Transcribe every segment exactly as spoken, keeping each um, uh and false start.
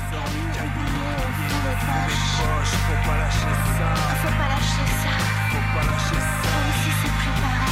Faut pas lâcher ça, faut pas lâcher ça, faut pas lâcher ça, même si c'est préparé.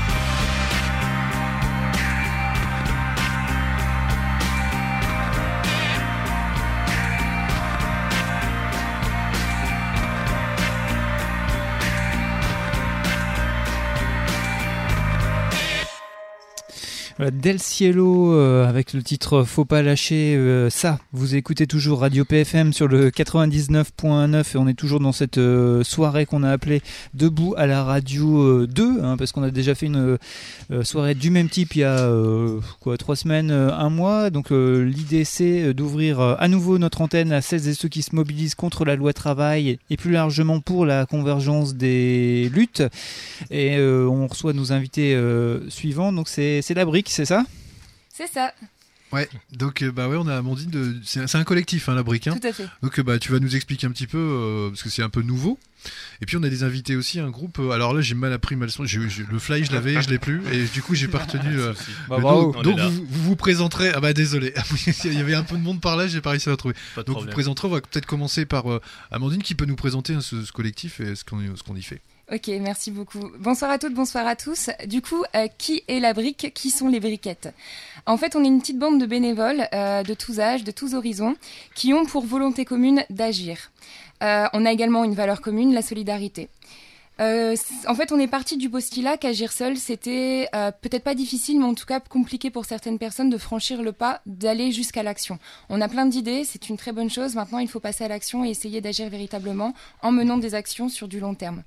Voilà, Del Cielo euh, avec le titre Faut pas lâcher euh, ça. Vous écoutez toujours Radio P F M sur le quatre-vingt-dix-neuf point neuf et on est toujours dans cette euh, soirée qu'on a appelée Debout à la radio euh, deux, hein, parce qu'on a déjà fait une euh, soirée du même type il y a euh, quoi, trois semaines, euh, un mois. Donc euh, l'idée c'est d'ouvrir euh, à nouveau notre antenne à celles et ceux qui se mobilisent contre la loi travail et plus largement pour la convergence des luttes. Et euh, on reçoit nos invités euh, suivants. Donc c'est, c'est la brique. C'est ça ? C'est ça. Ouais, donc euh, bah ouais, on a Amandine de c'est un, c'est un collectif hein, la brique hein. Tout à fait. Donc euh, bah tu vas nous expliquer un petit peu euh, parce que c'est un peu nouveau. Et puis on a des invités aussi, un groupe. Euh, alors là, j'ai mal appris ma leçon. J'ai, j'ai, le fly, je l'avais, je l'ai plus, et du coup, j'ai pas retenu. Euh, bah, le bravo. nom. Donc vous, vous vous présenterez. Ah bah désolé, il y avait un peu de monde par là, j'ai pas réussi à la trouver. Pas de Donc problème. vous présenterez. On va peut-être commencer par euh, Amandine qui peut nous présenter hein, ce, ce collectif et ce qu'on, ce qu'on y fait. Ok, merci beaucoup. Bonsoir à toutes, bonsoir à tous. Du coup, euh, qui est la brique ? Qui sont les briquettes ? En fait, on est une petite bande de bénévoles euh, de tous âges, de tous horizons, qui ont pour volonté commune d'agir. Euh, on a également une valeur commune, la solidarité. Euh, en fait, on est parti du postulat qu'agir seul, c'était euh, peut-être pas difficile, mais en tout cas compliqué pour certaines personnes de franchir le pas, d'aller jusqu'à l'action. On a plein d'idées, c'est une très bonne chose. Maintenant, il faut passer à l'action et essayer d'agir véritablement en menant des actions sur du long terme.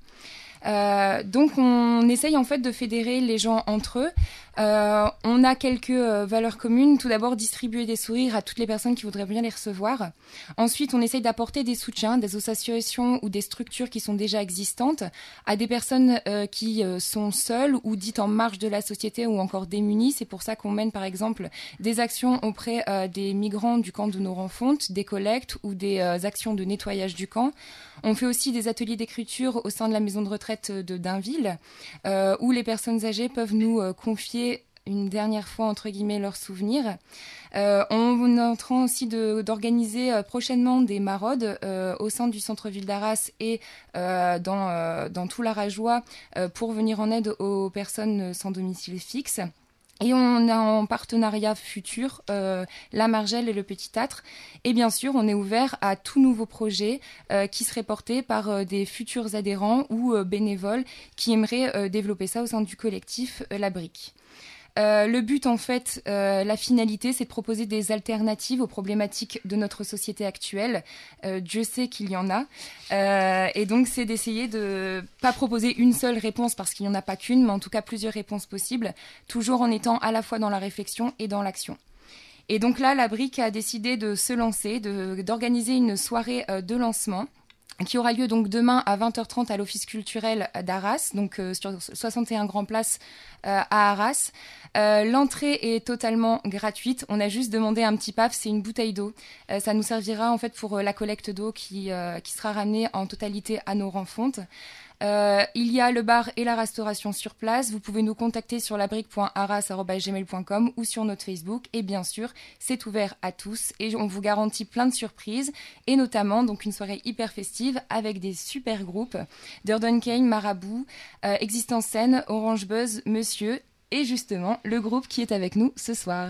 Euh, donc on essaye en fait de fédérer les gens entre eux. Euh, on a quelques euh, valeurs communes. Tout d'abord, distribuer des sourires à toutes les personnes qui voudraient bien les recevoir. Ensuite, on essaye d'apporter des soutiens, des associations ou des structures qui sont déjà existantes à des personnes euh, qui euh, sont seules ou dites en marge de la société ou encore démunies. C'est pour ça qu'on mène par exemple des actions auprès euh, des migrants du camp de Nord-en-Fonte, des collectes ou des euh, actions de nettoyage du camp. On fait aussi des ateliers d'écriture au sein de la maison de retraite de Dainville, euh, où les personnes âgées peuvent nous euh, confier une dernière fois, entre guillemets, leurs souvenirs. Euh, on est en train aussi de, d'organiser euh, prochainement des maraudes euh, au sein du centre-ville d'Arras et euh, dans, euh, dans tout l'Arajois euh, pour venir en aide aux personnes sans domicile fixe. Et on a en partenariat futur euh, la Margelle et le Petit Âtre. Et bien sûr, on est ouvert à tout nouveau projet euh, qui serait porté par euh, des futurs adhérents ou euh, bénévoles qui aimeraient euh, développer ça au sein du collectif euh, La Brique. Euh, le but, en fait, euh, la finalité, c'est de proposer des alternatives aux problématiques de notre société actuelle. Euh, Dieu sait qu'il y en a. Euh, et donc, c'est d'essayer de pas proposer une seule réponse parce qu'il n'y en a pas qu'une, mais en tout cas plusieurs réponses possibles, toujours en étant à la fois dans la réflexion et dans l'action. Et donc là, la Brique a décidé de se lancer, de, d'organiser une soirée euh, de lancement qui aura lieu donc demain à vingt heures trente à l'Office culturel d'Arras, donc euh, sur soixante et un Grand Place euh, à Arras. Euh, l'entrée est totalement gratuite. On a juste demandé un petit paf, c'est une bouteille d'eau. Euh, ça nous servira en fait pour euh, la collecte d'eau qui, euh, qui sera ramenée en totalité à nos renfontes. Euh, il y a le bar et la restauration sur place. Vous pouvez nous contacter sur labrique point arras arobase gmail point com ou sur notre Facebook. Et bien sûr, c'est ouvert à tous et on vous garantit plein de surprises et notamment donc une soirée hyper festive avec des super groupes Durden Kane, Marabout, euh, Existence Scène, Orange Buzz, Monsieur et justement le groupe qui est avec nous ce soir.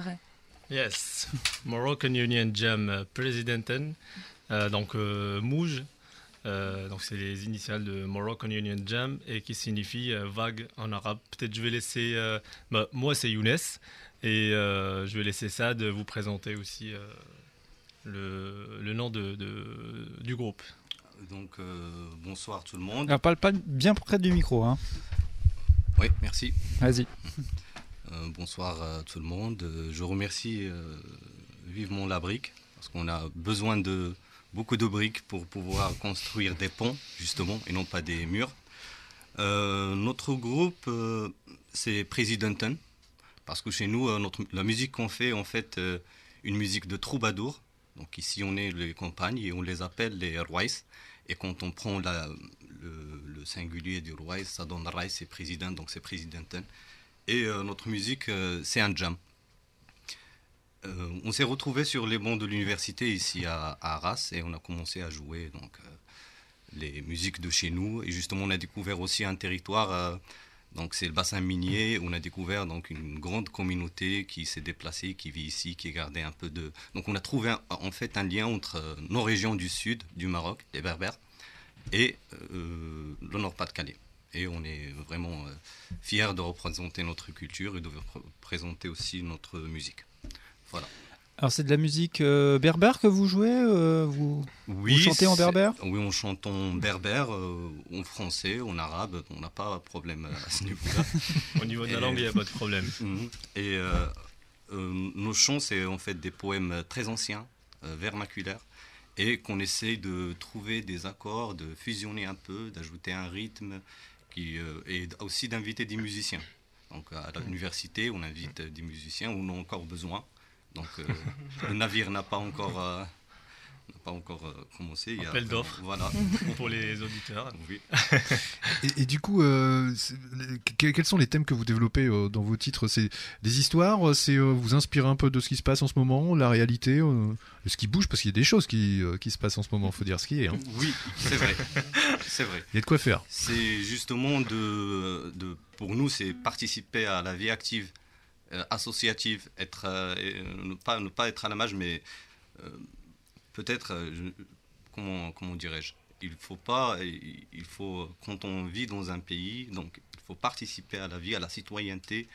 Yes, Moroccan Union Jam euh, Presidenten, euh, donc euh, Mouj. Euh, donc c'est les initiales de Moroccan Union Jam et qui signifie euh, vague en arabe. Peut-être je vais laisser, euh, bah, moi c'est Younes et euh, je vais laisser Sad vous présenter aussi euh, le, le nom de, de, du groupe. Donc euh, bonsoir tout le monde. Alors parle pas bien près du micro, hein. Oui, merci. Vas-y. Euh, bonsoir à tout le monde. Euh, je remercie euh, vivement la brique parce qu'on a besoin de beaucoup de briques pour pouvoir construire des ponts, justement, et non pas des murs. Euh, notre groupe, euh, c'est Presidenten, parce que chez nous, euh, notre, la musique qu'on fait, en fait, euh, une musique de troubadour. Donc ici, on est les campagnes et on les appelle les Ruais. Et quand on prend la, le, le singulier du Ruais, ça donne Rais, c'est président, donc c'est Presidenten. Et euh, notre musique, euh, c'est un jam. euh, on s'est retrouvés sur les bancs de l'université ici à, à Arras et on a commencé à jouer donc, euh, les musiques de chez nous. Et justement, on a découvert aussi un territoire, euh, donc c'est le bassin minier. On a découvert donc, une grande communauté qui s'est déplacée, qui vit ici, qui a gardé un peu de... Donc on a trouvé un, en fait un lien entre euh, nos régions du sud du Maroc, les Berbères, et euh, le Nord-Pas-de-Calais. Et on est vraiment euh, fiers de représenter notre culture et de représenter aussi notre musique. Voilà. Alors c'est de la musique euh, berbère que vous jouez euh, vous, oui, vous chantez en berbère? Oui, on chante en berbère, euh, en français, en arabe. On n'a pas de problème à ce niveau-là. Au niveau de la et, langue, il n'y a pas de problème. Et euh, euh, nos chants, c'est en fait des poèmes très anciens, euh, vernaculaires, et qu'on essaye de trouver des accords, de fusionner un peu, d'ajouter un rythme, qui, euh, et aussi d'inviter des musiciens. Donc à l'université, on invite des musiciens où on a encore besoin. Donc euh, le navire n'a pas encore, euh, n'a pas encore euh, commencé. Il y a, appel d'offres voilà. pour les auditeurs. Oui. et, et du coup, euh, quels sont les thèmes que vous développez euh, dans vos titres? C'est des histoires, c'est euh, vous inspirez un peu de ce qui se passe en ce moment, la réalité, euh, ce qui bouge, parce qu'il y a des choses qui, euh, qui se passent en ce moment, il faut dire ce qui est. Hein. Oui, c'est vrai. c'est vrai. Il y a de quoi faire. C'est justement de, de, pour nous, c'est participer à la vie active. Euh, associative, être, euh, ne, pas, ne pas être à la marge, mais euh, peut-être, euh, je, comment, comment dirais-je, il faut pas, il faut, quand on vit dans un pays, donc il faut participer à la vie, à la citoyenneté,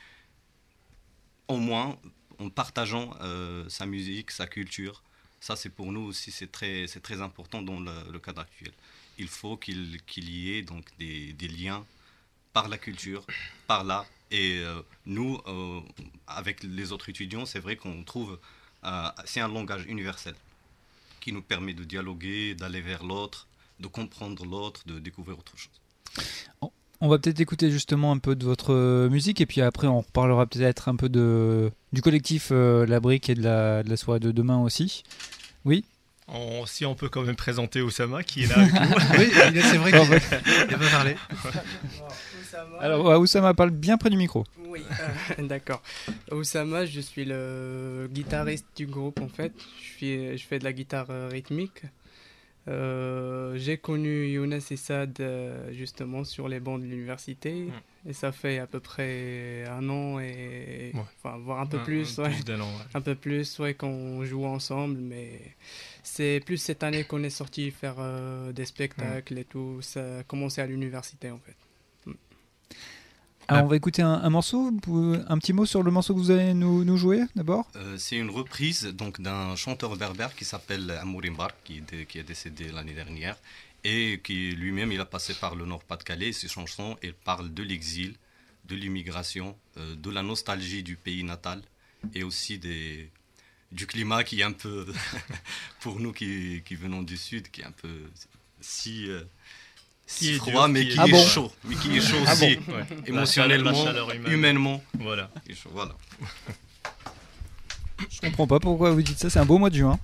au moins en partageant euh, sa musique, sa culture. Ça, c'est pour nous aussi, c'est très, c'est très important dans le, le cadre actuel. Il faut qu'il, qu'il y ait donc des, des liens par la culture, par l'art. Et euh, nous, euh, avec les autres étudiants, c'est vrai qu'on trouve, euh, c'est un langage universel qui nous permet de dialoguer, d'aller vers l'autre, de comprendre l'autre, de découvrir autre chose. On va peut-être écouter justement un peu de votre musique et puis après on reparlera peut-être un peu de, du collectif euh, La Brique et de la, de la soirée de demain aussi. Oui. On, si on peut quand même présenter Oussama qui est là avec nous. Oui, c'est vrai qu'il va parler. Alors ouais, Oussama parle bien près du micro. Oui, euh, d'accord. Oussama, je suis le guitariste du groupe en fait. Je fais, je fais de la guitare euh, rythmique. Euh, j'ai connu Younes et Saad euh, justement sur les bancs de l'université mmh. et ça fait à peu près un an et ouais. enfin voire un peu un, plus, un, ouais. plus d'un an, ouais. un peu plus, ouais, qu'on joue ensemble, mais c'est plus cette année qu'on est sorti faire euh, des spectacles mmh. et tout. Ça a commencé à l'université en fait. Alors on va écouter un, un morceau, un petit mot sur le morceau que vous allez nous, nous jouer d'abord. Euh, c'est une reprise donc, d'un chanteur berbère qui s'appelle Amourim Bar, qui, qui est décédé l'année dernière, et qui lui-même il a passé par le Nord-Pas-de-Calais. Ses chansons elles parlent de l'exil, de l'immigration, euh, de la nostalgie du pays natal, et aussi des, du climat qui est un peu, pour nous qui, qui venons du Sud, qui est un peu si... Euh, Qui est froid, dur, mais qui qui est, est, ah bon chaud, mais qui est chaud ah aussi, bon ouais. émotionnellement, humainement. Voilà. Chaud, voilà. Je comprends pas pourquoi vous dites ça. C'est un beau mois de juin.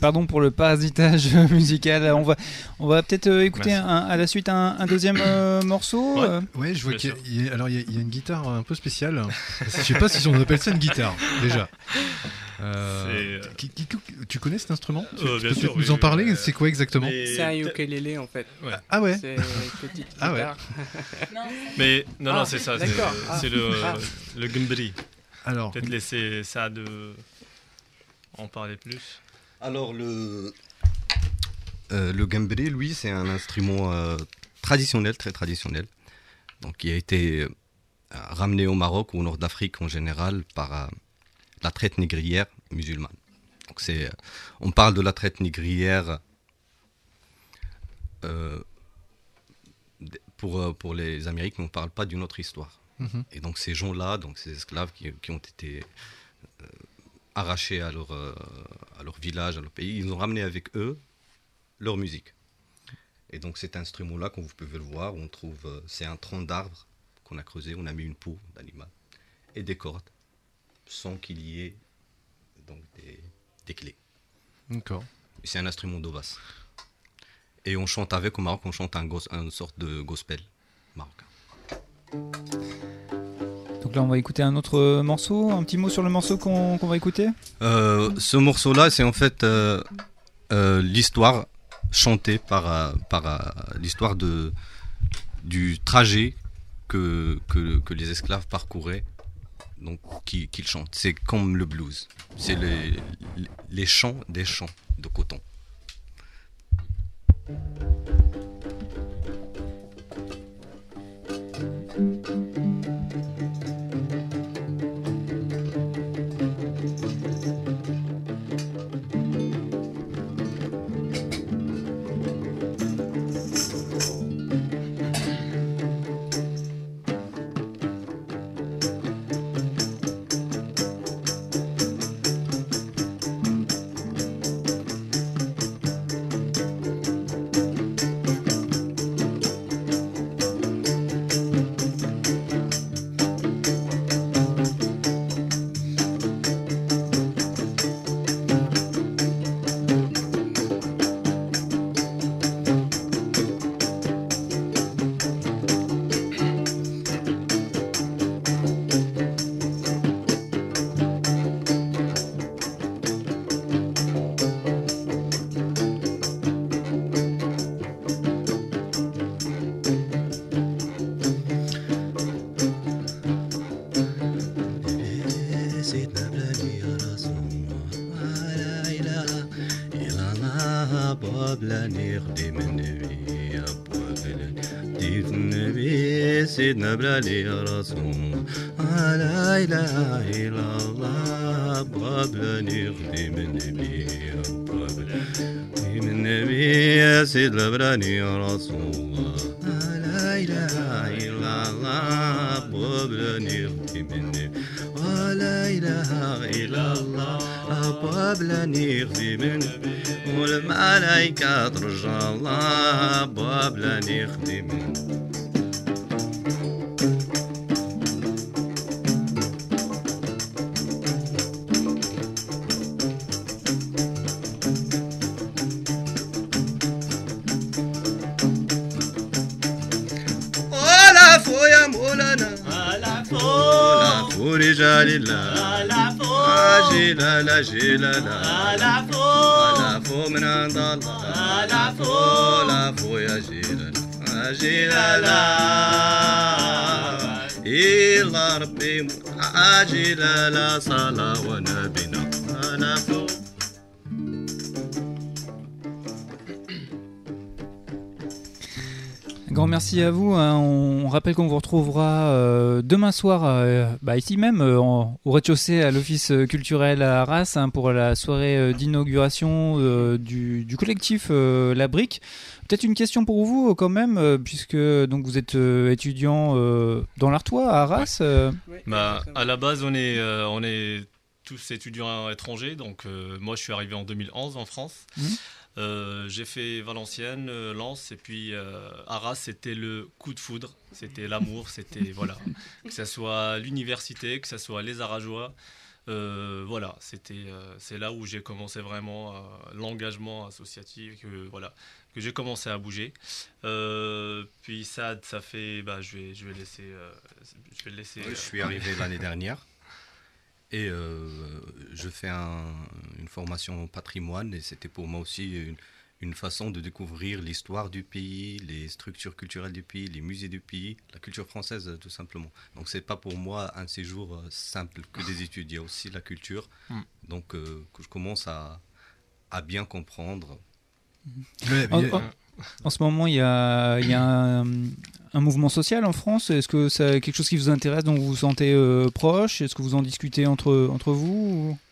pardon pour le parasitage musical. On va, on va peut-être euh, écouter un, à la suite un, un deuxième euh, morceau. Ouais. euh. Ouais, je vois Bien qu'il y a, sûr. il y a- alors il y, a, il y a une guitare un peu spéciale. Je sais pas si on appelle ça une guitare déjà. Euh, C'est, euh, qui- qui- tu connais cet instrument? Tu, Euh, tu bien peux sûr, peut-être nous oui, en oui, parler? euh, C'est quoi exactement? mais- C'est un ukulélé en fait. Ouais. Ah ouais. C'est une petite Ah ouais. guitare. Mais non, Ah, non, c'est ça. C'est, d'accord. Ah. c'est le, Ah. le gumbri. Alors, Peut-être laisser ça de en parler plus. Alors le euh, le gambri, lui, c'est un instrument euh, traditionnel, très traditionnel, donc qui a été euh, ramené au Maroc ou au nord d'Afrique en général par euh, la traite négrière musulmane. Donc c'est, euh, on parle de la traite négrière euh, d- pour euh, pour les Amériques, mais on ne parle pas d'une autre histoire. mhm. Et donc ces gens-là, donc ces esclaves qui, qui ont été euh, arrachés à leur, euh, à leur village, à leur pays, ils ont ramené avec eux leur musique. Et donc cet instrument-là, comme vous pouvez le voir, on trouve, euh, c'est un tronc d'arbre qu'on a creusé, on a mis une peau d'animal et des cordes, sans qu'il y ait donc des, des clés. D'accord. Et c'est un instrument de basse. Et on chante avec, au Maroc, on chante un gos- une sorte de gospel marocain. Donc là, on va écouter un autre euh, morceau. Un petit mot sur le morceau qu'on qu'on va écouter. Euh, ce morceau-là, c'est en fait euh, euh, l'histoire chantée par, euh, par euh, l'histoire de, du trajet que, que, que les esclaves parcouraient, donc qui- qu'ils chantent. C'est comme le blues. C'est les, les chants des champs de coton. سيدنا بلالي يا رسول لا إله إلا الله بغبلاني خديم النبي خديم النبي يا سيدنا بلالي يا رسول الله لا إله إلا الله بغبلاني خديم النبي لا إله إلا الله بغبلاني خديم النبي والملائكة ترجى الله بغبلاني خديم النبي. رجال الله جلال جلال العفو من عند الله العفو يا جلال جلال إلا ربي جلال صلاة ونبينا العفو. Grand merci à vous. Hein. On rappelle qu'on vous retrouvera euh, demain soir, euh, bah, ici même, euh, en, au rez-de-chaussée à l'Office culturel à Arras, hein, pour la soirée euh, d'inauguration euh, du, du collectif euh, La Brique. Peut-être une question pour vous euh, quand même, euh, puisque donc vous êtes euh, étudiant euh, dans l'Artois à Arras. Euh... Oui, Bah, exactement. à la base, on est, euh, on est tous étudiants étrangers. Donc, euh, moi, je suis arrivé en deux mille onze en France. Mmh. Euh, j'ai fait Valenciennes, euh, Lens, et puis euh, Arras, c'était le coup de foudre, c'était l'amour, c'était voilà, que ce soit l'université, que ce soit les Arajois, Euh, voilà, c'était, euh, c'est là où j'ai commencé vraiment euh, l'engagement associatif, que, voilà, que j'ai commencé à bouger. Euh, puis ça, ça fait, bah, je vais, je vais laisser, euh, je vais le laisser. Oui, euh, je suis arrivé l'année dernière et euh, je fais un, une formation en patrimoine et c'était pour moi aussi une, une façon de découvrir l'histoire du pays, les structures culturelles du pays, les musées du pays, la culture française tout simplement. Donc c'est pas pour moi un séjour simple que des études, il y a aussi la culture, Mm. donc euh, que je commence à, à bien comprendre. Ouais, En, mais- en- en ce moment, il y a, il y a un, un mouvement social en France. Est-ce que c'est quelque chose qui vous intéresse, dont vous vous sentez euh, proche? Est-ce que vous en discutez entre, entre vous ou...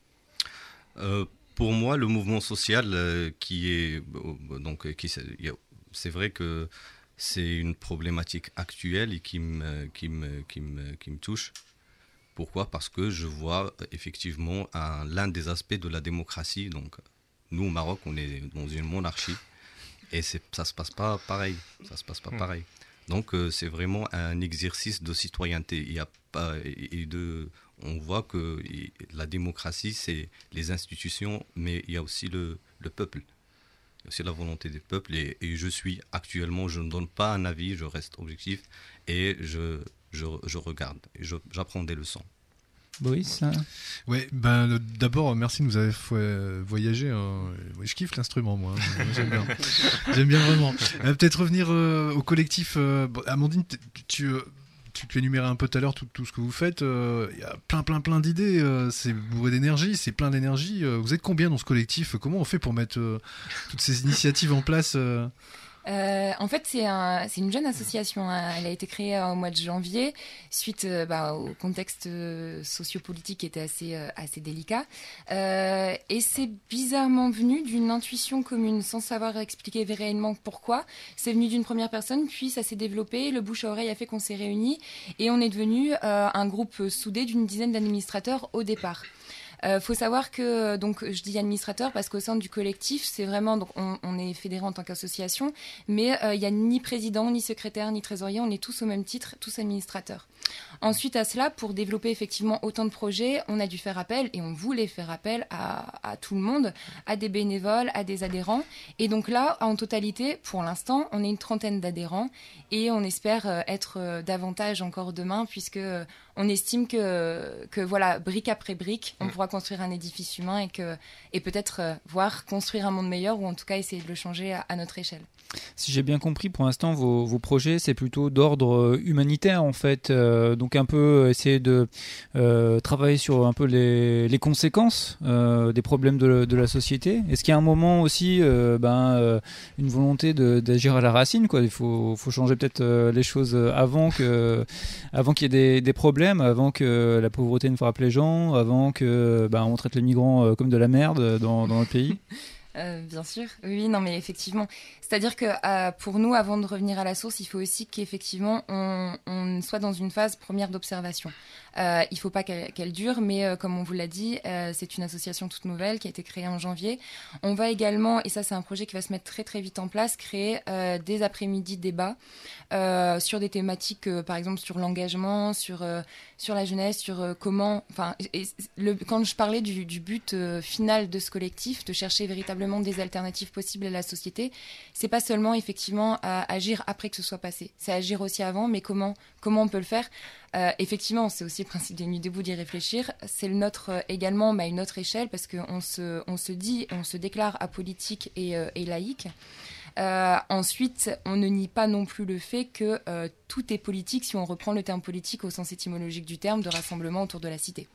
Euh, pour moi, le mouvement social euh, qui est euh, donc qui c'est il y a- c'est vrai que c'est une problématique actuelle et qui me qui me qui me qui me touche. Pourquoi? Parce que je vois euh, effectivement un- l'un des aspects de la démocratie. Donc nous au Maroc, on est dans une monarchie et c'est ça se passe pas pareil. Ça se passe pas Mm. pareil. Donc euh, c'est vraiment un exercice de citoyenneté. Il y a pas et et de on voit que i- la démocratie, c'est les institutions, mais il y a aussi le, le peuple. Il y a aussi la volonté des peuples. Et, et je suis actuellement, je ne donne pas un avis, je reste objectif et je, je, je regarde. Et je- j'apprends des leçons. Boris, hein Ouais, ben le- d'abord merci de nous avoir fait euh, voyager. Hein. Ouais, je kiffe l'instrument, moi. hein. J'aime bien. J'aime bien vraiment. Euh, peut-être revenir euh, au collectif. euh, bon, Amandine, t- tu, euh, tu, tu énumérais un peu tout à l'heure tout, tout ce que vous faites. euh, Il y a plein, plein, plein d'idées. euh, c'est bourré d'énergie, c'est plein d'énergie. euh, vous êtes combien dans ce collectif? Comment on fait pour mettre euh, toutes ces initiatives en place euh Euh, en fait, c'est un, c'est une jeune association. Hein. Elle a été créée euh, au mois de janvier suite euh, bah, au contexte euh, sociopolitique qui était assez, euh, assez délicat. Euh, et c'est bizarrement venu d'une intuition commune, sans savoir expliquer réellement pourquoi. C'est venu d'une première personne, puis ça s'est développé. Le bouche à oreille a fait qu'on s'est réunis et on est devenu euh, un groupe soudé d'une dizaine d'administrateurs au départ. Euh, faut savoir que, donc, je dis administrateur parce qu'au sein du collectif, c'est vraiment, donc, on, on est fédéré en tant qu'association, mais il euh, n'y a ni président, ni secrétaire, ni trésorier, on est tous au même titre, tous administrateurs. Ensuite à cela, pour développer effectivement autant de projets, on a dû faire appel, et on voulait faire appel à, à tout le monde, à des bénévoles, à des adhérents. Et donc là, en totalité, pour l'instant, on est une trentaine d'adhérents, et on espère euh, être euh, davantage encore demain, puisque euh, on estime que, que voilà, brique après brique, on pourra construire un édifice humain et, que, et peut-être euh, voir construire un monde meilleur, ou en tout cas essayer de le changer à, à notre échelle. Si j'ai bien compris, pour l'instant, vos, vos projets, c'est plutôt d'ordre euh, humanitaire, en fait. Euh, donc un peu essayer de euh, travailler sur un peu les, les conséquences euh, des problèmes de, de la société. Est-ce qu'il y a un moment aussi, euh, ben, euh, une volonté de, d'agir à la racine, quoi? Il faut, faut changer peut-être euh, les choses avant que, avant qu'il y ait des, des problèmes, avant que la pauvreté ne frappe les gens, avant que ben, on traite les migrants euh, comme de la merde dans, dans le pays. Euh, bien sûr, oui, non, mais effectivement. C'est-à-dire que euh, pour nous, avant de revenir à la source, il faut aussi qu'effectivement, on, on soit dans une phase première d'observation. Euh, il ne faut pas qu'elle, qu'elle dure, mais euh, comme on vous l'a dit, euh, c'est une association toute nouvelle qui a été créée en janvier. On va également, et ça c'est un projet qui va se mettre très très vite en place, créer euh, des après-midi débats euh, sur des thématiques, euh, par exemple sur l'engagement, sur, euh, sur la jeunesse, sur euh, comment... Enfin, et, et le, quand je parlais du, du but euh, final de ce collectif, de chercher véritablement des alternatives possibles à la société, c'est pas seulement effectivement à agir après que ce soit passé, c'est agir aussi avant, mais comment, comment on peut le faire? Euh, effectivement, c'est aussi le principe des Nuits debout d'y réfléchir. C'est le nôtre euh, également, mais à une autre échelle, parce qu'on se, on se dit, on se déclare apolitique et, euh, et laïque. Euh, ensuite, on ne nie pas non plus le fait que euh, tout est politique, si on reprend le terme politique au sens étymologique du terme, de rassemblement autour de la cité.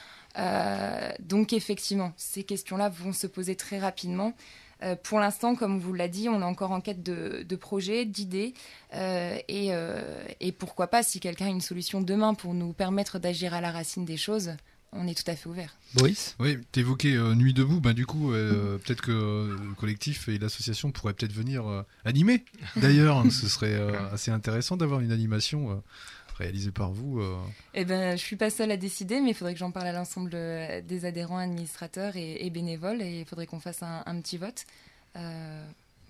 Euh, donc effectivement, ces questions-là vont se poser très rapidement. Euh, pour l'instant, comme vous l'a dit, on est encore en quête de, de projets, d'idées, euh, et, euh, et pourquoi pas, si quelqu'un a une solution demain pour nous permettre d'agir à la racine des choses, on est tout à fait ouvert. Boris ? Oui, t'évoquais euh, Nuit debout, ben du coup, euh, peut-être que euh, le collectif et l'association pourraient peut-être venir euh, animer. D'ailleurs, ce serait euh, assez intéressant d'avoir une animation euh, réalisée par vous. Euh. Eh ben, je suis pas seule à décider, mais il faudrait que j'en parle à l'ensemble des adhérents, administrateurs et, et bénévoles, et il faudrait qu'on fasse un, un petit vote. Euh,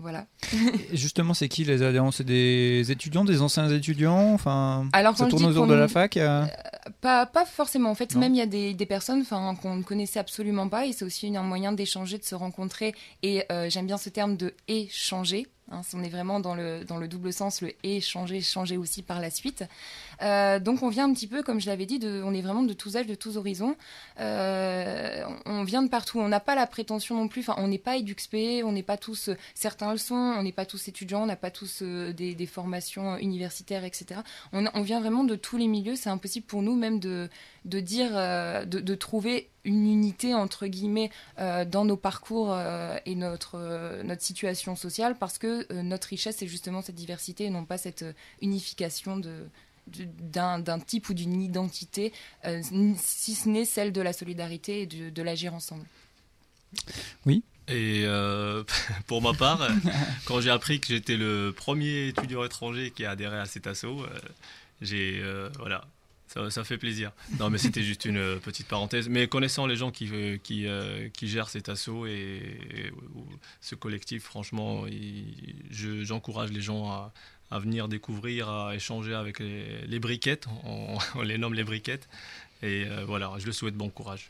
Voilà. Et justement, c'est qui les adhérents? C'est des étudiants, des anciens étudiants? Enfin, Alors, ça quand je tourne dis autour qu'on- de la fac euh... Pas, pas forcément. En fait, Non. même il y a des, des personnes qu'on ne connaissait absolument pas et c'est aussi un moyen d'échanger, de se rencontrer. Et euh, j'aime bien ce terme de échanger. Hein, on est vraiment dans le, dans le double sens, le échanger, changer aussi par la suite. Euh, donc on vient un petit peu, comme je l'avais dit, de, on est vraiment de tous âges, de tous horizons. Euh, on vient de partout. On n'a pas la prétention non plus. Enfin, on n'est pas EduxP, on n'est pas tous. Certains le sont. On n'est pas tous étudiants. On n'a pas tous euh, des, des formations universitaires, et cetera. On, on vient vraiment de tous les milieux. C'est impossible pour nous même de, de dire, euh, de, de trouver une unité entre guillemets euh, dans nos parcours euh, et notre euh, notre situation sociale, parce que euh, notre richesse c'est justement cette diversité et non pas cette euh, unification de d'un, d'un type ou d'une identité, euh, si ce n'est celle de la solidarité et de, de l'agir ensemble. Oui. Et euh, pour ma part, quand j'ai appris que j'étais le premier étudiant étranger qui a adhéré à cet asso, euh, j'ai euh, voilà, ça, ça fait plaisir. Non, mais c'était juste une petite parenthèse. Mais connaissant les gens qui euh, qui, euh, qui gèrent cet asso et, et ce collectif, franchement, il, je, j'encourage les gens à à venir découvrir, à échanger avec les, les briquettes, on, on les nomme les briquettes, et euh, voilà, je le souhaite bon courage.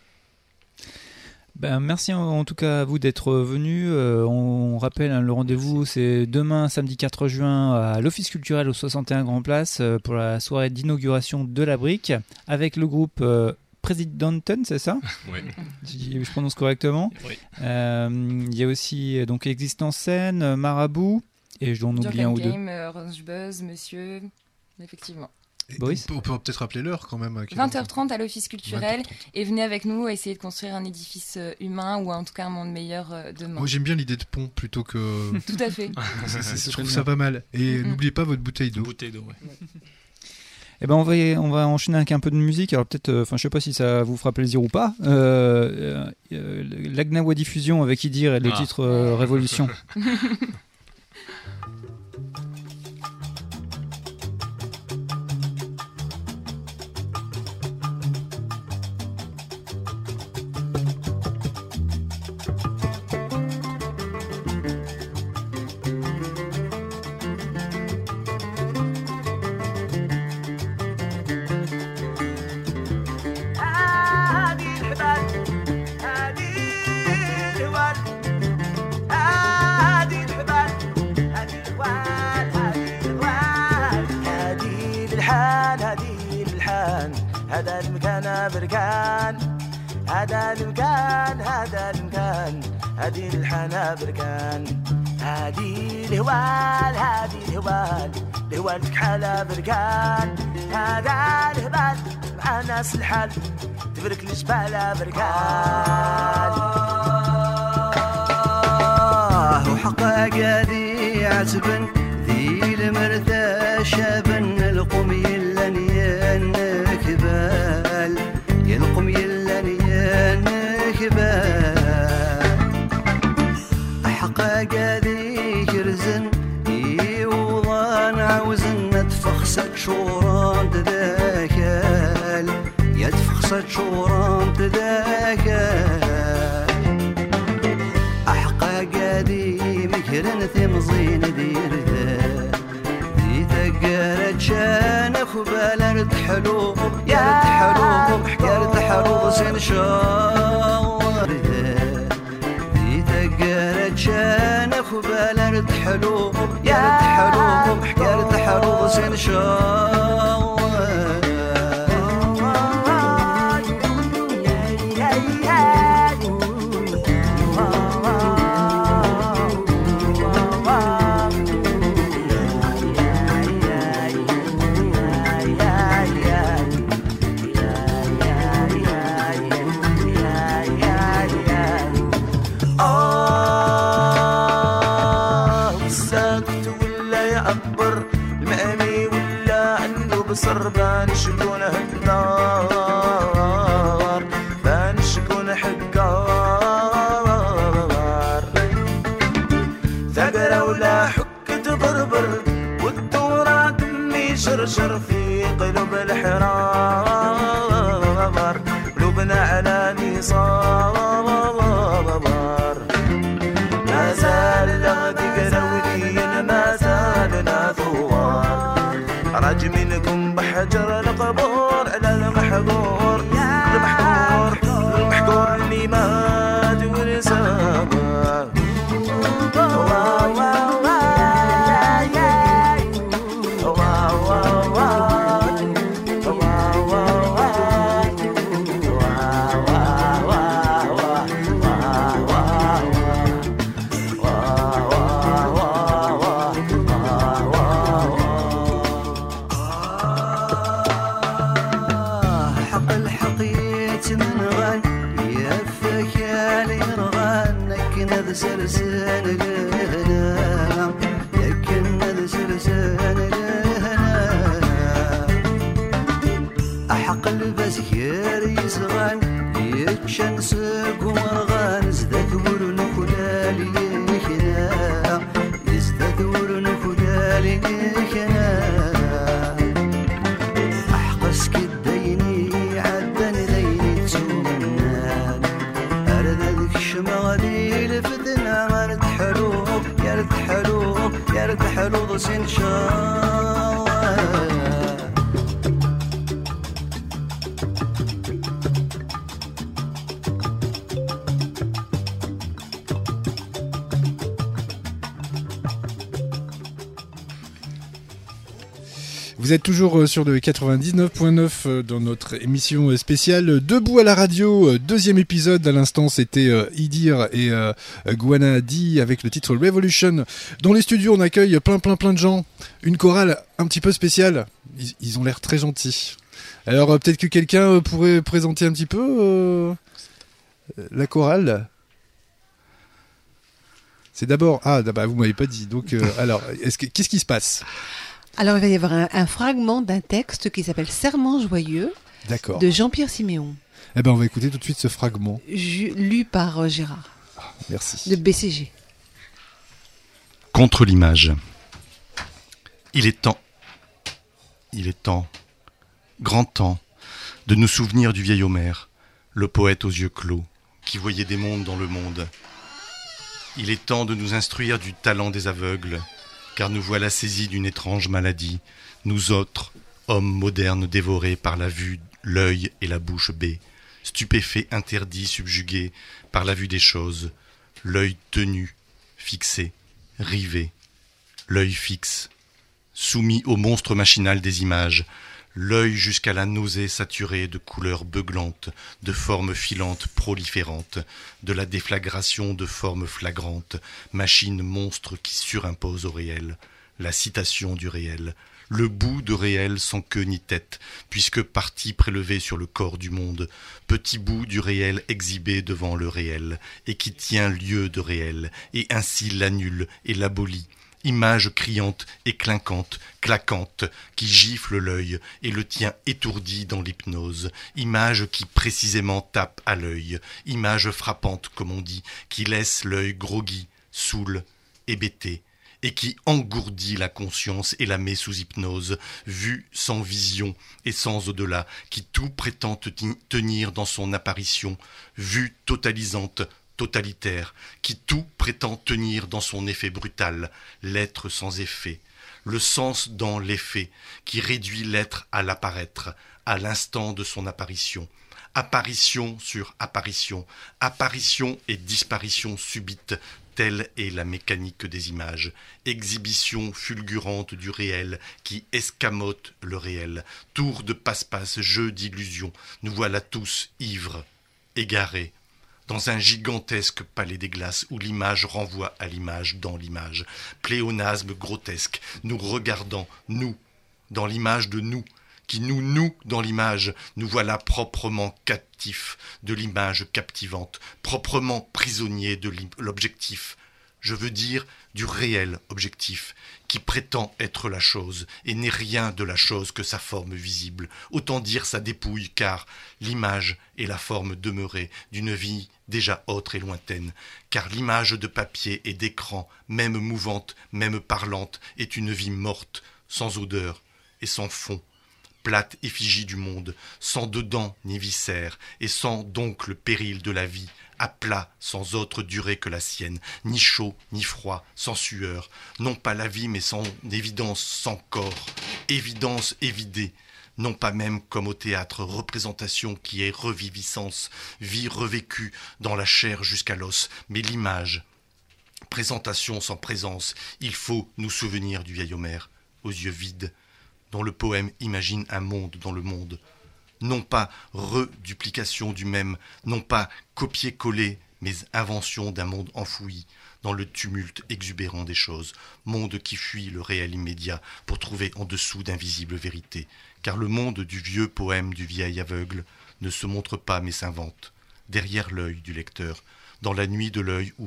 Ben, merci en, en tout cas à vous d'être venus. Euh, on, on rappelle hein, le rendez-vous, c'est demain, samedi quatre juin, à l'Office culturel au soixante et un Grand Place euh, pour la soirée d'inauguration de la brique avec le groupe euh, Presidenton, c'est ça? Oui. Je, je prononce correctement. Oui. Euh, il y a aussi donc Existence Scène, Marabout, et je dois en oublier un ou deux. Game, euh, Orange Buzz, monsieur, effectivement. Et Boris on peut, on peut peut-être rappeler l'heure quand même. vingt heures trente à l'Office culturel, vingt heures trente. et venez avec nous essayer de construire un édifice humain ou en tout cas un monde meilleur euh, demain. Moi j'aime bien l'idée de pont plutôt que. Tout à fait. C'est- c'est- je trouve ça pas mal. Et Mm-hmm. n'oubliez pas votre bouteille d'eau. Bouteille d'eau, ouais. Eh ben on va on va enchaîner avec un peu de musique. Alors peut-être, enfin euh, je sais pas si ça vous fera plaisir ou pas. Euh, euh, L'Agnawa Diffusion avec Idir et le Ah. titre euh, Révolution. هادي الحبال هادي الهوال هادي الحبال هادي الهوال هادي الهوال هادي الالحان هادي الالحان هذا المكان بركان هذا المكان هذا المكان هادي الالحان بركان هادي الهوال هادي الهوال الهوال كحالة بركان هذا الهبال مع ناس الحال تبرك الجبال بركان وحقق ذي عزبن ذي المرثى شابن القم يلن ينكبال يلقم يلن ينكبال حقق ذي كرزن يوضان عوزن تفخست شوران تذاكال يتفخست شوران تذاكال أحقق ذي مكرن ثمزين دير ذا ذي ثقرت شانخ بالرد حلو يا حلو حكرت حلو سن شاور ذا ذي ثقرت شانخ بالرد حلو يا حلو حكرت حلو سن شاور بصر بانشكون هالنار بانشكون حقار ثقرة ولا حك تبربر والدورة دمي شرشر في قلوب الحرار قلوبنا على نصار ما زال لا تقرأ سلسان لهنا يكن سلسان لهنا أحق البسكير يسغن يكشن سق ومرغان زدثور نكلالي كنا يزدثور نكلالي كنا أحقس كديني عدن ليني تسومنا أرد ذك شمالي لفتنا ما نتحلو يا رتحلو يا رتحلو ضس إن شاء الله. Vous êtes toujours sur le quatre-vingt-dix-neuf point neuf dans notre émission spéciale Debout à la radio, deuxième épisode. À l'instant, c'était Idir et euh, Gwana Di avec le titre Revolution. Dans les studios, on accueille plein plein plein de gens. Une chorale un petit peu spéciale. Ils, ils ont l'air très gentils. Alors euh, peut-être que quelqu'un pourrait présenter un petit peu euh, la chorale. C'est d'abord... Ah, bah, vous m'avez pas dit. Donc, euh, alors, est-ce que, qu'est-ce qui se passe ? Alors, il va y avoir un, un fragment d'un texte qui s'appelle Serment joyeux D'accord. de Jean-Pierre Siméon. Eh ben, on va écouter tout de suite ce fragment. Ju- lu par euh, Gérard. Ah, merci. De B C G. Contre l'image. Il est temps, il est temps, grand temps, de nous souvenir du vieil Homère, le poète aux yeux clos, qui voyait des mondes dans le monde. Il est temps de nous instruire du talent des aveugles, car nous voilà saisis d'une étrange maladie, nous autres, hommes modernes dévorés par la vue, l'œil et la bouche bée, stupéfaits, interdits, subjugués par la vue des choses, l'œil tenu, fixé, rivé, l'œil fixe, soumis au monstre machinal des images, l'œil jusqu'à la nausée saturé de couleurs beuglantes, de formes filantes proliférantes, de la déflagration de formes flagrantes, machine monstre qui surimpose au réel, la citation du réel, le bout de réel sans queue ni tête, puisque partie prélevée sur le corps du monde, petit bout du réel exhibé devant le réel, et qui tient lieu de réel, et ainsi l'annule et l'abolit, image criante et clinquante, claquante, qui gifle l'œil et le tient étourdi dans l'hypnose, image qui précisément tape à l'œil, image frappante comme on dit, qui laisse l'œil groggy, saoul, hébété, et qui engourdit la conscience et la met sous hypnose, vue sans vision et sans au-delà, qui tout prétend tenir dans son apparition, vue totalisante, totalitaire, qui tout prétend tenir dans son effet brutal, l'être sans effet, le sens dans l'effet, qui réduit l'être à l'apparaître, à l'instant de son apparition, apparition sur apparition, apparition et disparition subite, telle est la mécanique des images, exhibition fulgurante du réel qui escamote le réel, tour de passe-passe, jeu d'illusion, nous voilà tous ivres, égarés, dans un gigantesque palais des glaces où l'image renvoie à l'image dans l'image, pléonasme grotesque, nous regardant, nous, dans l'image de nous, qui nous noue dans l'image, nous voilà proprement captifs de l'image captivante, proprement prisonniers de l'objectif, je veux dire du réel objectif, qui prétend être la chose, et n'est rien de la chose que sa forme visible, autant dire sa dépouille, car l'image est la forme demeurée d'une vie déjà autre et lointaine, car l'image de papier et d'écran, même mouvante, même parlante, est une vie morte, sans odeur et sans fond, plate effigie du monde, sans dedans ni viscères, et sans donc le péril de la vie, à plat, sans autre durée que la sienne, ni chaud, ni froid, sans sueur, non pas la vie, mais sans évidence, sans corps, évidence évidée, non pas même comme au théâtre, représentation qui est reviviscence, vie revécue dans la chair jusqu'à l'os, mais l'image, présentation sans présence, il faut nous souvenir du vieil Homère, aux yeux vides, dont le poème imagine un monde dans le monde, non pas reduplication du même, non pas copier-coller, mais invention d'un monde enfoui dans le tumulte exubérant des choses, monde qui fuit le réel immédiat pour trouver en dessous d'invisibles vérités, car le monde du vieux poème du vieil aveugle ne se montre pas mais s'invente, derrière l'œil du lecteur, dans la nuit de l'œil où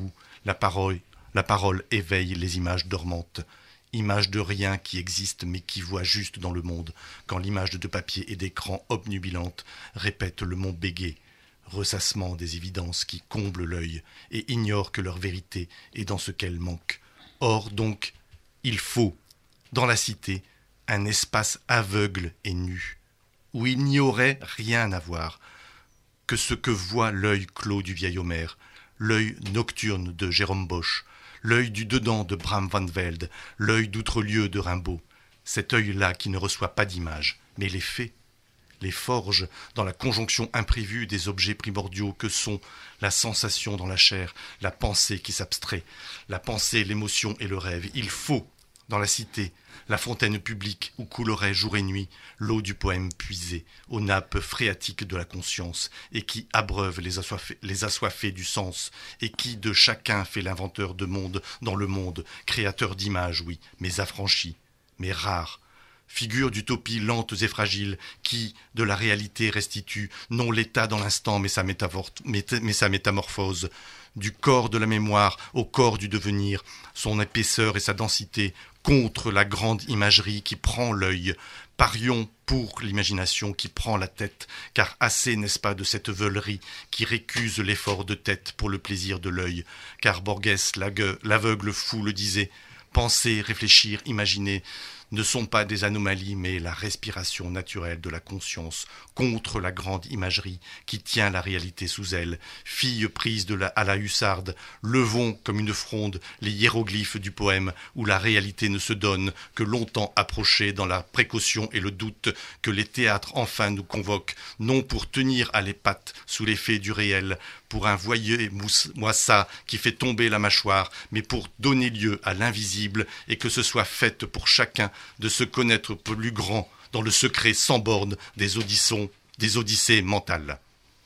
La parole, la parole éveille les images dormantes. Image de rien qui existe mais qui voit juste dans le monde, quand l'image de papier et d'écran obnubilante répète le mot bégué, ressassement des évidences qui comblent l'œil et ignorent que leur vérité est dans ce qu'elle manque. Or donc, il faut, dans la cité, un espace aveugle et nu, où il n'y aurait rien à voir que ce que voit l'œil clos du vieil Homère, l'œil nocturne de Jérôme Bosch, l'œil du dedans de Bram van Velde, l'œil d'outre-lieu de Rimbaud, cet œil-là qui ne reçoit pas d'image, mais les faits, les forge dans la conjonction imprévue des objets primordiaux que sont la sensation dans la chair, la pensée qui s'abstrait, la pensée, l'émotion et le rêve. Il faut, dans la cité, la fontaine publique où coulerait jour et nuit l'eau du poème puisée aux nappes phréatiques de la conscience et qui abreuve les assoiffés, les assoiffés du sens et qui de chacun fait l'inventeur de monde dans le monde, créateur d'images, oui, mais affranchi, mais rare, figure d'utopies lentes et fragiles qui, de la réalité, restituent non l'état dans l'instant mais sa, métavor- mét- mais sa métamorphose, du corps de la mémoire au corps du devenir, son épaisseur et sa densité, contre la grande imagerie qui prend l'œil. Parions pour l'imagination qui prend la tête, car assez n'est-ce pas de cette veulerie qui récuse l'effort de tête pour le plaisir de l'œil, car Borges, l'aveugle fou, le disait, penser, réfléchir, imaginer, ne sont pas des anomalies, mais la respiration naturelle de la conscience contre la grande imagerie qui tient la réalité sous elle. Fille prise de la, à la hussarde, levons comme une fronde les hiéroglyphes du poème où la réalité ne se donne que longtemps approchée dans la précaution et le doute que les théâtres enfin nous convoquent, non pour tenir à les pattes sous l'effet du réel, pour un voyeux moissat qui fait tomber la mâchoire, mais pour donner lieu à l'invisible et que ce soit fait pour chacun de se connaître plus grand dans le secret sans borne des auditions, des odyssées mentales.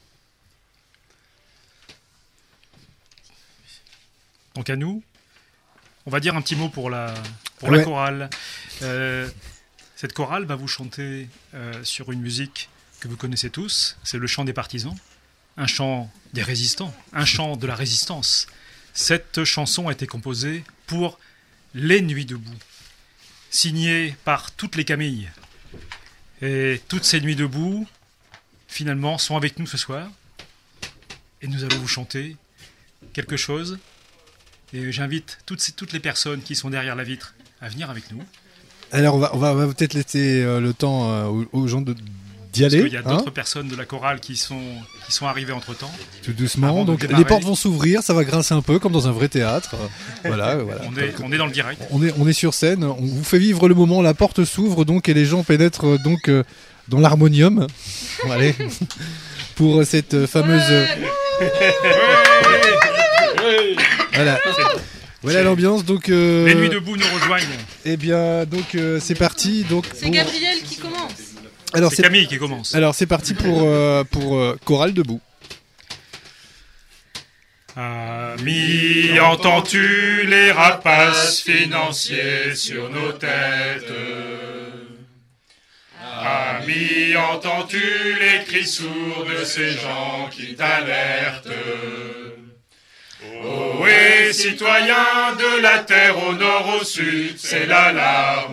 Donc à nous, on va dire un petit mot pour la, pour ouais. la chorale. Euh, cette chorale va vous chanter euh, sur une musique que vous connaissez tous, c'est le chant des partisans, un chant des résistants, un chant de la résistance. Cette chanson a été composée pour les Nuits debout, signée par toutes les Camilles. Et toutes ces Nuits debout, finalement, sont avec nous ce soir. Et nous allons vous chanter quelque chose. Et j'invite toutes, ces, toutes les personnes qui sont derrière la vitre à venir avec nous. Alors, on va, on va, on va peut-être laisser euh, le temps euh, aux, aux gens de, d'y aller. Parce qu'il y a hein d'autres personnes de la chorale qui sont, qui sont arrivées entre-temps. Tout doucement. Donc, les portes vont s'ouvrir, ça va grincer un peu, comme dans un vrai théâtre. voilà, voilà. On est, on est dans le direct. On est, on est sur scène. On vous fait vivre le moment. La porte s'ouvre, donc, et les gens pénètrent euh, donc euh, dans l'harmonium. Bon, allez. Pour cette fameuse... voilà. Voilà l'ambiance, donc... Euh... Les Nuits debout nous rejoignent. Eh bien, donc, euh, c'est parti. Donc, c'est pour... Gabriel qui commence. Alors, c'est, c'est Camille qui commence. Alors, c'est parti pour, euh, pour euh, Chorale debout. Amis, entends-tu les rapaces financiers sur nos têtes? Amis, entends-tu les cris sourds de ces gens qui t'alertent? Oh, et citoyens de la terre au nord au sud, c'est l'alarme.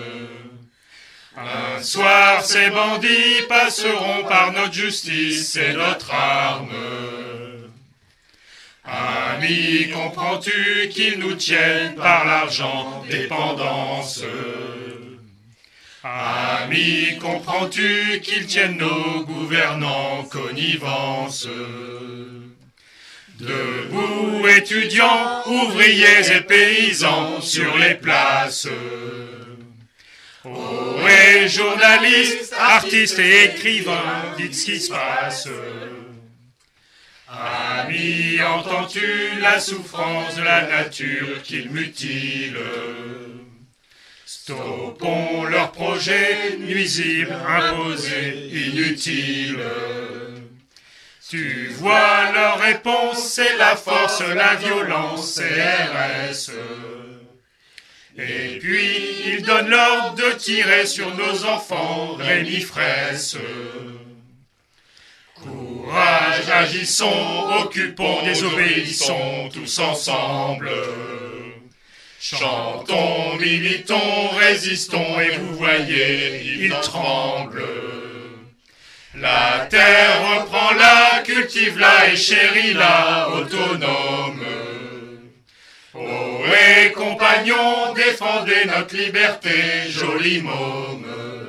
Un soir, ces bandits passeront par notre justice, c'est notre arme. Amis, comprends-tu qu'ils nous tiennent par l'argent dépendance? Amis, comprends-tu qu'ils tiennent nos gouvernants connivence? Debout, étudiants, ouvriers et paysans sur les places. Oh, et journalistes, artistes et écrivains, dites ce qui se passe. Amis, entends-tu la souffrance de la nature qu'ils mutilent? Stoppons leurs projets nuisibles, imposés, inutiles. Tu vois leur réponse, c'est la force, la violence, C R S. Et puis, ils donnent l'ordre de tirer sur nos enfants, Rémi Fraisse. Courez Courage, agissons, occupons, désobéissons tous ensemble. Chantons, militons, résistons, et vous voyez, il tremble. La terre reprend-la, cultive-la et chéris-la, autonome. Oh, et compagnons, défendez notre liberté, joli môme.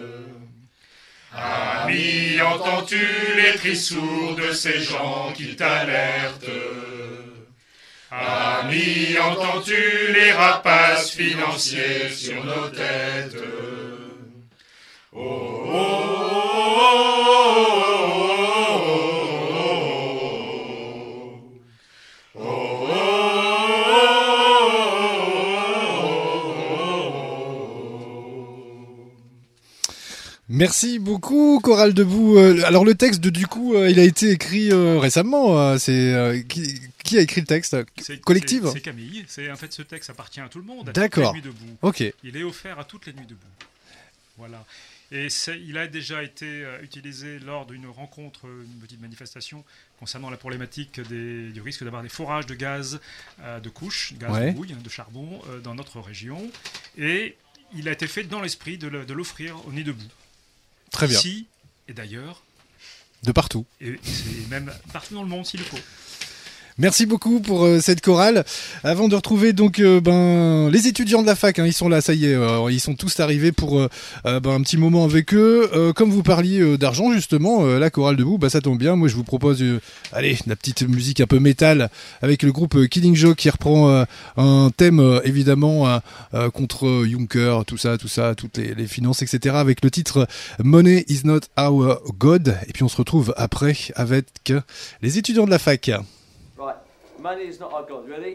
Ami, entends-tu les cris sourds de ces gens qui t'alertent? Ami, entends-tu les rapaces financiers sur nos têtes? Oh, oh, oh, oh, oh, Merci beaucoup, Chorale Debout. Euh, alors le texte, de, du coup, euh, il a été écrit euh, récemment. Euh, c'est euh, qui, qui a écrit le texte? C'est, Collective. C'est, c'est Camille. C'est en fait ce texte appartient à tout le monde. À D'accord. Toutes les nuits debout. Ok. Il est offert à toutes les nuits debout. Voilà. Et c'est, il a déjà été euh, utilisé lors d'une rencontre, une petite manifestation concernant la problématique des, du risque d'avoir des forages de gaz euh, de couche, gaz Ouais. de houille, hein, de charbon euh, dans notre région. Et il a été fait dans l'esprit de, le, de l'offrir aux nuits debout. Très bien. Ici et d'ailleurs. De partout. Et c'est même partout dans le monde s'il le faut. Merci beaucoup pour euh, cette chorale. Avant de retrouver donc euh, ben les étudiants de la fac, hein, ils sont là, ça y est, euh, ils sont tous arrivés pour euh, euh, ben, un petit moment avec eux. Euh, comme vous parliez euh, d'argent justement, euh, la chorale debout, bah ça tombe bien. Moi je vous propose, euh, allez, la petite musique un peu métal avec le groupe euh, Killing Joke qui reprend euh, un thème euh, évidemment euh, euh, contre euh, Juncker, tout ça, tout ça, toutes les, les finances, et cetera. Avec le titre Money is not our God. Et puis on se retrouve après avec euh, les étudiants de la fac. Right, money is not our God, ready?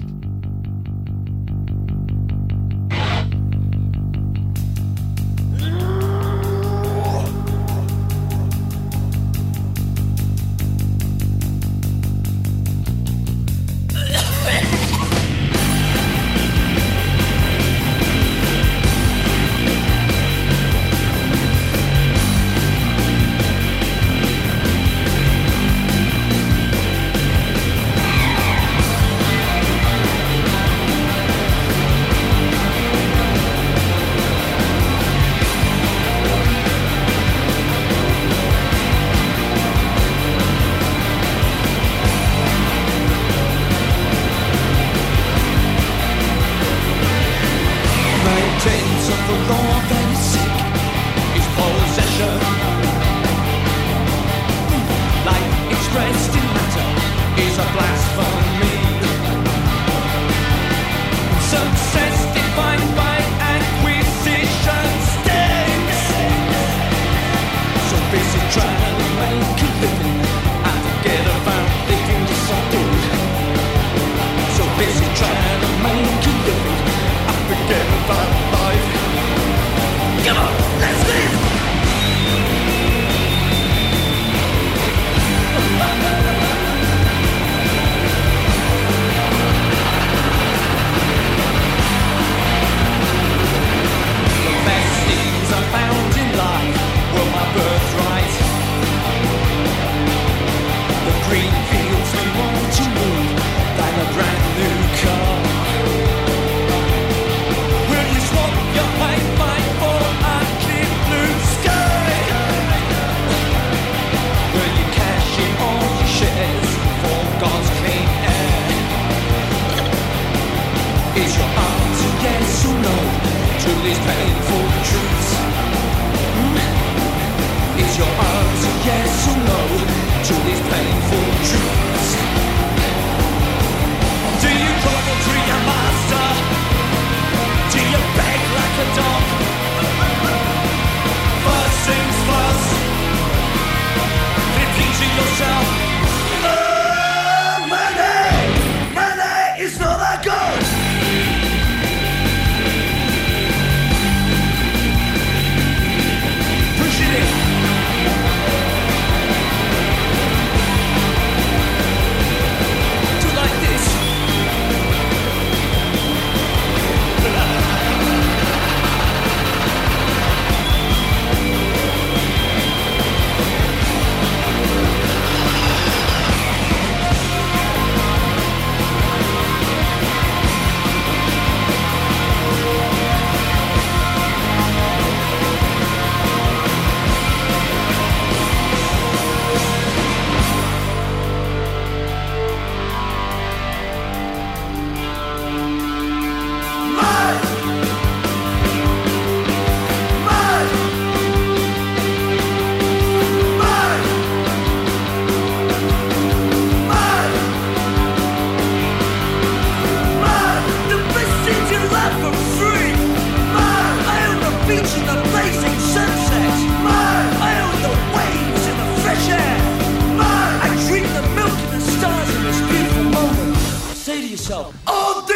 Maintenance of the law that is sick is possession. Life expressed in matter is a blasphemy. Success defined by acquisition stinks. So busy trying to make a living and forget about living something. So busy trying to make a living. Forget about life. Come on, let's live! The best things I found in life were my birthright. The green fields we want to move than a brand new car. Your high five for a clear blue sky. Will you cash in all your shares for God's clean air? Is your answer yes or no to these painful truths? Is your answer yes or no to these painful truths? Do you grovel to your master? Do you beg like a dog? First things first. Repeat to yourself. Oh, money, money is not that good. Push it in. Do like this.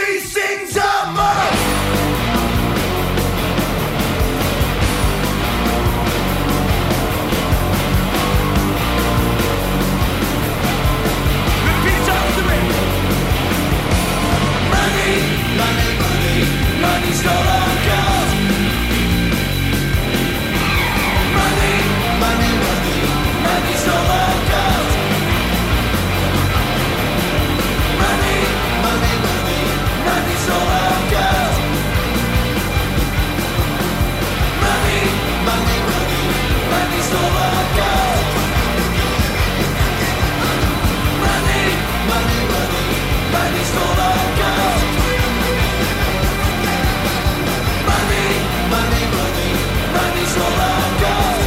He sings a mother. Money, money, money's not our God. Money, money, money, money's not our God. Money, money, money, money's not our God. Money, money, money, money's not our God. Money, money, money, money's not our God. Money, money, money's all I've got.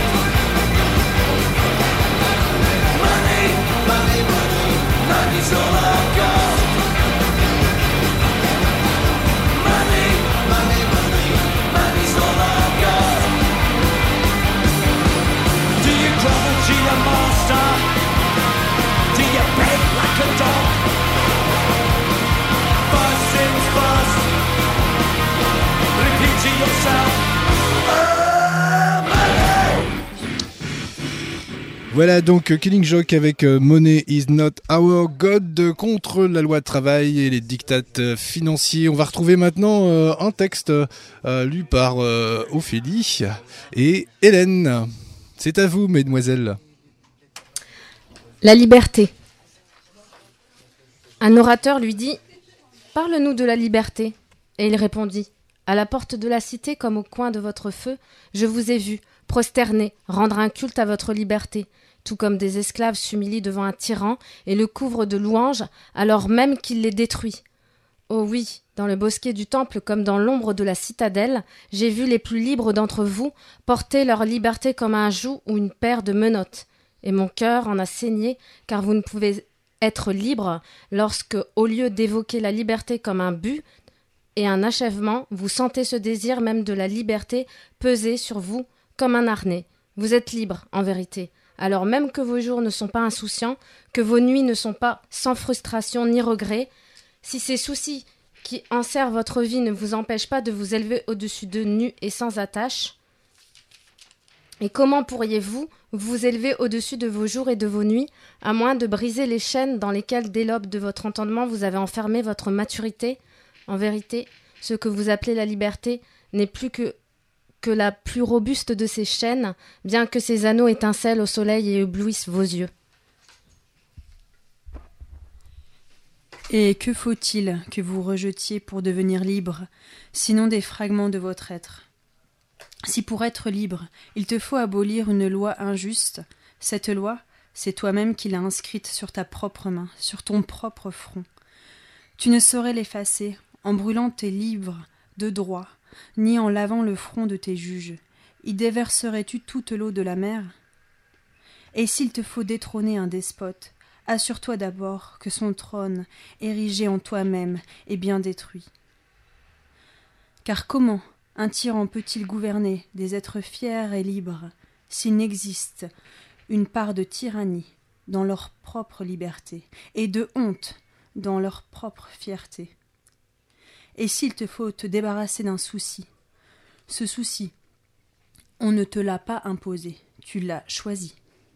Money, money, money, money's all I've got. Money, money, money, money's all I've got. Do you grovel to your master? Do you beg like a dog? First things first, repeat to yourself. Voilà donc Killing Joke avec euh, Money is not our God euh, contre la loi de travail et les dictates euh, financiers. On va retrouver maintenant euh, un texte euh, lu par euh, Ophélie et Hélène. C'est à vous, mesdemoiselles. La liberté. Un orateur lui dit « Parle-nous de la liberté ». Et il répondit « À la porte de la cité comme au coin de votre feu, je vous ai vu, prosterné, rendre un culte à votre liberté. » Tout comme des esclaves s'humilient devant un tyran et le couvrent de louanges, alors même qu'il les détruit. Oh oui, dans le bosquet du temple comme dans l'ombre de la citadelle, j'ai vu les plus libres d'entre vous porter leur liberté comme un joug ou une paire de menottes. Et mon cœur en a saigné, car vous ne pouvez être libre lorsque, au lieu d'évoquer la liberté comme un but et un achèvement, vous sentez ce désir même de la liberté peser sur vous comme un harnais. Vous êtes libre, en vérité. Alors même que vos jours ne sont pas insouciants, que vos nuits ne sont pas sans frustration ni regret, si ces soucis qui enserrent votre vie ne vous empêchent pas de vous élever au-dessus d'eux nus et sans attache, et comment pourriez-vous vous élever au-dessus de vos jours et de vos nuits, à moins de briser les chaînes dans lesquelles, dès l'aube de votre entendement, vous avez enfermé votre maturité? En vérité, ce que vous appelez la liberté n'est plus que que la plus robuste de ces chaînes, bien que ces anneaux étincellent au soleil et éblouissent vos yeux. Et que faut-il que vous rejetiez pour devenir libre, sinon des fragments de votre être? Si pour être libre, il te faut abolir une loi injuste, cette loi, c'est toi-même qui l'as inscrite sur ta propre main, sur ton propre front. Tu ne saurais l'effacer en brûlant tes livres de droit, ni en lavant le front de tes juges. Y déverserais-tu toute l'eau de la mer? Et s'il te faut détrôner un despote, assure-toi d'abord que son trône, érigé en toi-même, est bien détruit. Car comment un tyran peut-il gouverner des êtres fiers et libres, s'il n'existe une part de tyrannie dans leur propre liberté, et de honte dans leur propre fierté? Et s'il te faut te débarrasser d'un souci, ce souci, on ne te l'a pas imposé, tu l'as choisi.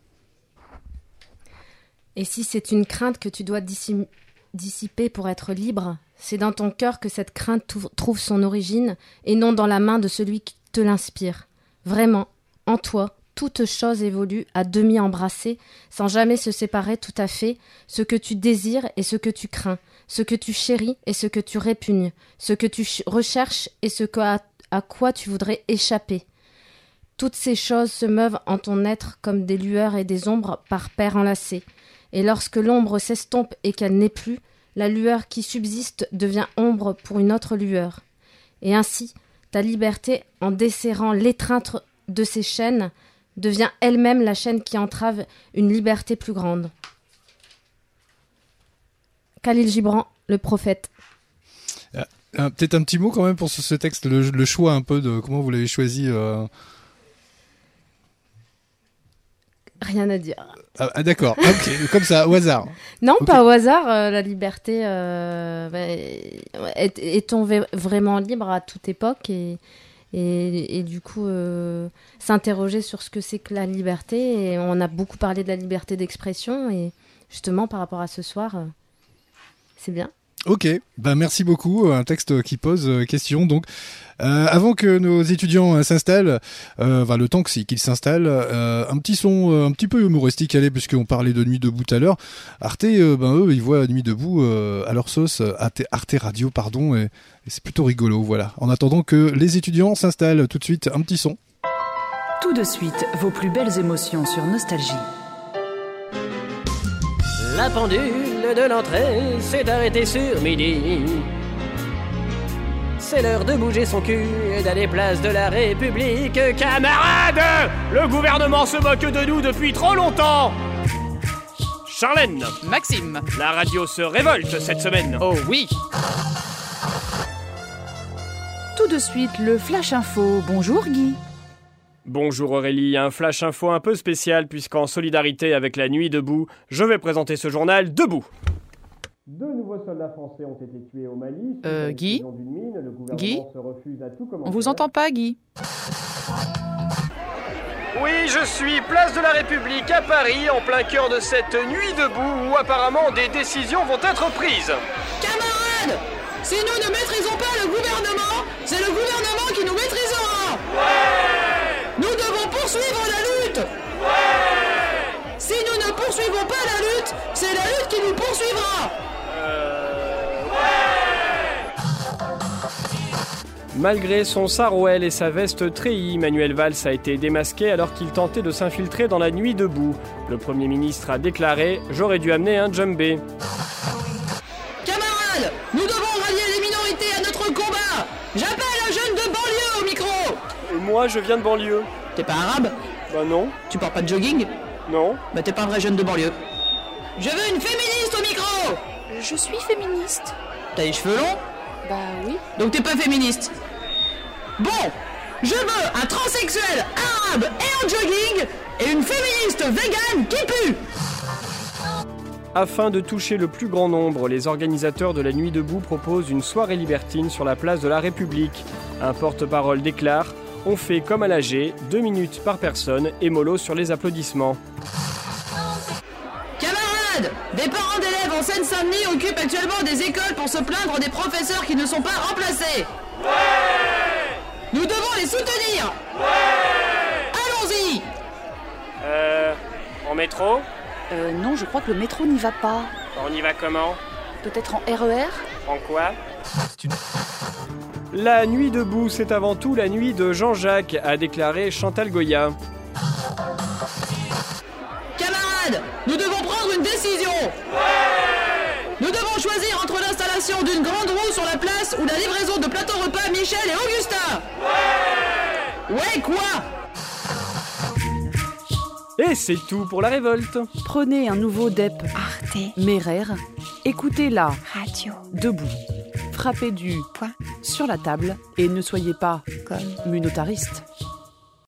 Et si c'est une crainte que tu dois dissim- dissiper pour être libre, c'est dans ton cœur que cette crainte tou- trouve son origine, et non dans la main de celui qui te l'inspire. Vraiment, en toi, toute chose évolue à demi embrassée, sans jamais se séparer tout à fait, ce que tu désires et ce que tu crains, ce que tu chéris et ce que tu répugnes, ce que tu ch- recherches et ce que à, à quoi tu voudrais échapper. Toutes ces choses se meuvent en ton être comme des lueurs et des ombres par paires enlacées, et lorsque l'ombre s'estompe et qu'elle n'est plus, la lueur qui subsiste devient ombre pour une autre lueur. Et ainsi, ta liberté, en desserrant l'étreinte de ces chaînes, devient elle-même la chaîne qui entrave une liberté plus grande. Khalil Gibran, le prophète. Ah, ah, peut-être un petit mot quand même pour ce, ce texte, le, le choix un peu de comment vous l'avez choisi. Euh... Rien à dire. Ah, ah, d'accord, ok, comme ça, au hasard. Non, Okay. pas au hasard. euh, la liberté, euh, bah, est- est-on v- vraiment libre à toute époque et, et, et du coup, euh, s'interroger sur ce que c'est que la liberté. Et on a beaucoup parlé de la liberté d'expression et justement, par rapport à ce soir, euh, c'est bien. Ok, bah merci beaucoup. Un texte qui pose euh, question. Donc, euh, avant que nos étudiants euh, s'installent, euh, enfin, le temps que c'est- qu'ils s'installent, euh, un petit son euh, un petit peu humoristique, allez, puisqu'on parlait de Nuit debout tout à l'heure. Arte, euh, ben eux, ils voient Nuit debout euh, à leur sauce, euh, Arte, Arte Radio, pardon, et, et c'est plutôt rigolo, voilà. En attendant que les étudiants s'installent, tout de suite, un petit son. Tout de suite, vos plus belles émotions sur Nostalgie. La pendule de l'entrée s'est arrêtée sur midi. C'est l'heure de bouger son cul et d'aller place de la République. Camarades, le gouvernement se moque de nous depuis trop longtemps. Charlène, Maxime, la radio se révolte cette semaine. Oh oui. Tout de suite, le Flash Info. Bonjour Guy. Bonjour Aurélie, un flash info un peu spécial puisqu'en solidarité avec la Nuit debout, je vais présenter ce journal debout. Deux nouveaux soldats français ont été tués au Mali. Euh, Guy Mine, le gouvernement Guy se refuse à tout On vous entend pas, Guy? Oui, je suis place de la République à Paris, en plein cœur de cette Nuit debout où apparemment des décisions vont être prises. Camarades, si nous ne maîtrisons pas le gouvernement, c'est le gouvernement qui nous maîtrisera. Ouais. Nous devons poursuivre la lutte. Ouais. Si nous ne poursuivons pas la lutte, c'est la lutte qui nous poursuivra. Euh... Ouais. Malgré son sarouel et sa veste treillie, Manuel Valls a été démasqué alors qu'il tentait de s'infiltrer dans la Nuit debout. Le Premier ministre a déclaré « J'aurais dû amener un djembé ». Camarades, nous devons rallier les minorités à notre combat. J'appelle un jeune de banlieue au micro. Et moi, je viens de banlieue. T'es pas arabe? Bah non. Tu portes pas de jogging? Non. Bah t'es pas un vrai jeune de banlieue. Je veux une féministe au micro. Je suis féministe. T'as les cheveux longs? Bah oui. Donc t'es pas féministe. Bon, je veux un transsexuel arabe et en jogging et une féministe végane qui pue. Afin de toucher le plus grand nombre, les organisateurs de la Nuit debout proposent une soirée libertine sur la place de la République. Un porte-parole déclare « On fait comme à l'A G, deux minutes par personne et mollo sur les applaudissements ». Camarades, des parents d'élèves en Seine-Saint-Denis occupent actuellement des écoles pour se plaindre des professeurs qui ne sont pas remplacés. Ouais. Nous devons les soutenir. Ouais. Allons-y. Euh... En métro ? Euh, non, je crois que le métro n'y va pas. On y va comment ? Peut-être en R E R ? En quoi ? La Nuit debout, c'est avant tout la nuit de Jean-Jacques, a déclaré Chantal Goya. Camarades, nous devons prendre une décision. Ouais. Nous devons choisir entre l'installation d'une grande roue sur la place ou la livraison de plateaux repas Michel et Augustin. Ouais. Ouais, quoi ? Et c'est tout pour la révolte. Prenez un nouveau D E P. Arte. Merer. Écoutez la Radio. Debout. Frappez du Point. Sur la table et ne soyez pas Comme. Communautariste.